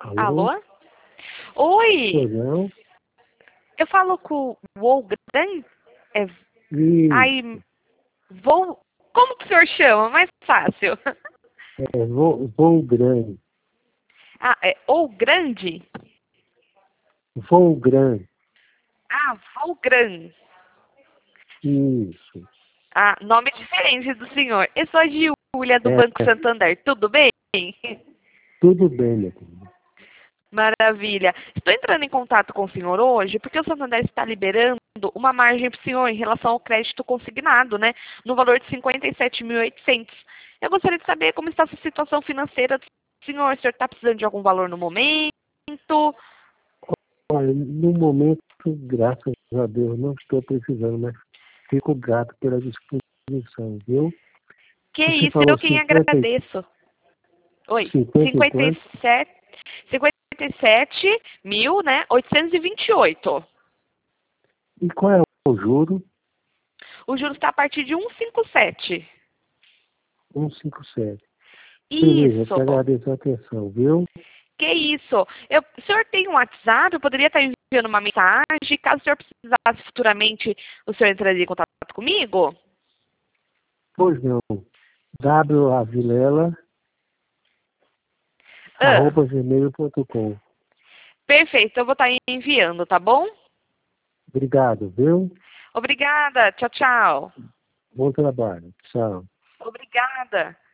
Alô? Alô? Oi, Pois não? eu falo com o Wolfgang? É, Isso. aí, vou... Como que o senhor chama? Mais fácil. Voo grande. Ah, é ou grande? Voo grande. Ah, Volgran. Isso. Ah, nome diferente do senhor. Eu sou a Giulia do É, Banco Santander. Tudo bem? tudo bem, minha querida. Maravilha. Estou entrando em contato com o senhor hoje porque o Santander está liberando uma margem para o senhor em relação ao crédito consignado, né? No valor de 57.800. Eu gostaria de saber como está a sua situação financeira do senhor. O senhor está precisando de algum valor no momento? Olha, no momento, graças a Deus, não estou precisando, mas fico grato pela disposição, viu? Que Você isso, falou eu quem 50, agradeço. Oi, 50 e quanto? 57.000, né? 828. E qual é o juro? O juros está a partir de 157. 157. Beleza, eu te Isso. agradeço a atenção, viu? Que isso? O senhor tem um WhatsApp? Eu poderia estar enviando uma mensagem. Caso o senhor precisasse futuramente, o senhor entraria em contato comigo? Pois não. wavilela, Ah, gmail.com. perfeito, eu vou estar enviando, tá bom? Obrigado, viu? Obrigada. Tchau, tchau. Bom trabalho. Tchau. Obrigada.